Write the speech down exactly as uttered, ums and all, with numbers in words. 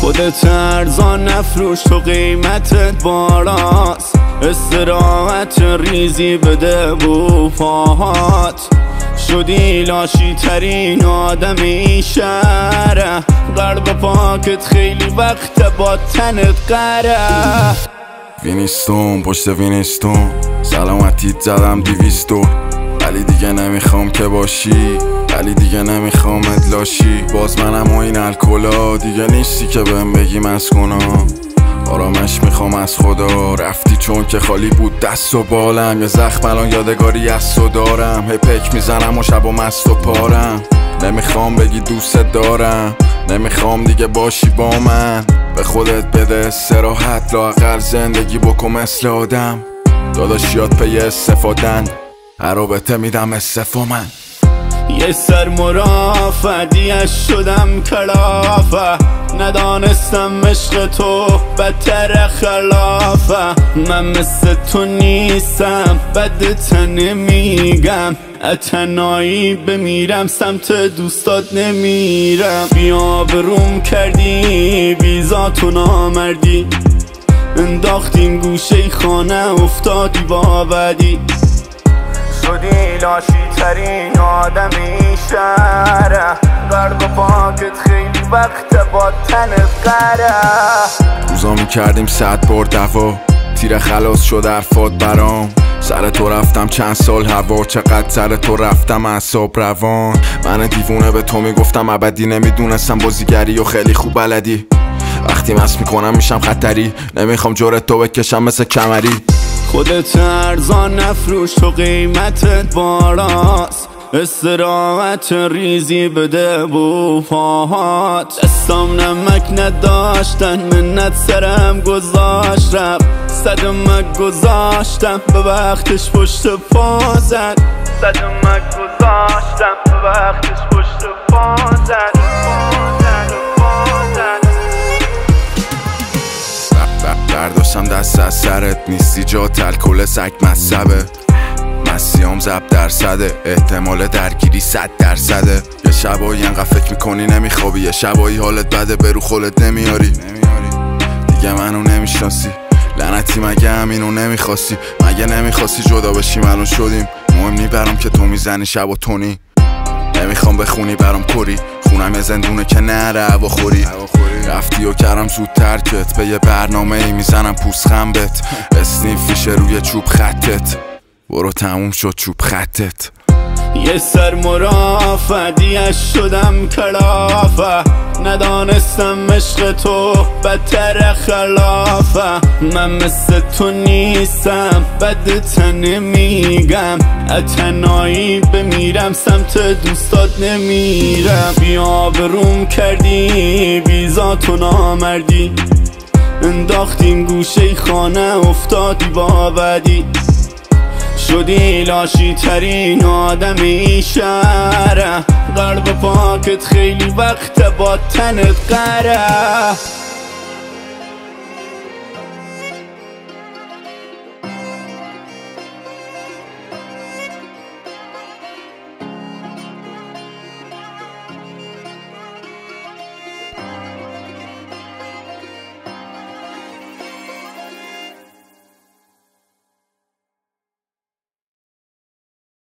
خودت ارزان نفروش تو قیمتت بالاست، استراحت ریزی بده بو پاهات. شدی لاشی ترین آدم این شهره، قلب پاکت خیلی وقت با تنت قره. وینستون پشت وینستون سلامتیت زدم دیویستور، ولی دیگه نمیخوام که باشی، ولی دیگه نمیخوام ادلاشی. باز منم و این الکلا دیگه نیستی که بهم بگی مسکونم. آرامش میخوام از خدا، رفتی چون که خالی بود دست و بالم. یه زخم الان یادگاری از تو دارم، هی پک میزنم و شب و مست و پارم. نمیخوام بگی دوست دارم، نمیخوام دیگه باشی با من. به خودت بده استراحت، لااقل زندگی بکن مثل آدم. داداشیات پی استفادن، هر رابطه میدم استفا من. یه سر مرافعیش شدم کلافه، ندانستم عشق تو بدتر خلافه. من مثل تو نیستم بدت نمیگم، اتنایی بمیرم سمت دوستات نمیرم. بیا بروم کردی بیزاتو نامردی، انداختیم گوشه خانه افتادی با بدی. شدی لاشی ترین آدم این شهره، قلب پاکت خیلی وقت با تنت قره. روزا میکردیم صد بار دوا، تیر خلاص شد حرفات برام. سر تو رفتم چند سال هوا، چقدر سر تو رفتم اعصاب روان. من دیوونه به تو میگفتم ابدی، نمیدونستم بازیگری و خیلی خوب بلدی. وقتی مست میکنم میشم خطری، نمیخوام جورت تو بکشم مثل کمری. خودت ارزان نفروش تو قیمتت بالاست، استراحت ریزی بده بو پاهات. دستام نمک نداشتن منت سرم گذاشت رفت، صدمک گذاشتم به وقتش پشت پا زد. صدمک گذاشتم به وقتش پشت پا زد. برداشتم دست از سرت، نیستی جات الکل سگ مصبه. مسیام زب درصده، احتمال درگیری صد درصده. یه شبایی انقدر فکر میکنی نمیخوابی، یه شبایی حالت بده برو خولت نمیاری. دیگه منو نمیشناسی لعنتی، مگه همینو نمیخواستی؟ مگه نمیخواستی جدا بشیم الان شدیم؟ مهم نی برام که تو میزنی شب و تونی. نمیخوام بخونی برام کری، خونم یه زندونه که نره هوا خوری. رفتی و کردم زود ترکت، به یه برنامه ای میزنم پوست خنبت. اسنیف فیشه روی چوب خطت، برو تموم شد چوب خطت. یه سر مرافعیش شدم کلافه، ندانستم عشق تو بدتر خلافه. من مثل تو نیستم بدت نمیگم، اتنایی بمیرم سمت دوستات نمیرم. بیا بروم کردی بیزاتو نامردی، انداختیم گوشه خانه افتادی با بدی. شدی لاشی ترین آدم این شهره، قلب پاکت خیلی وقت با تنت قره.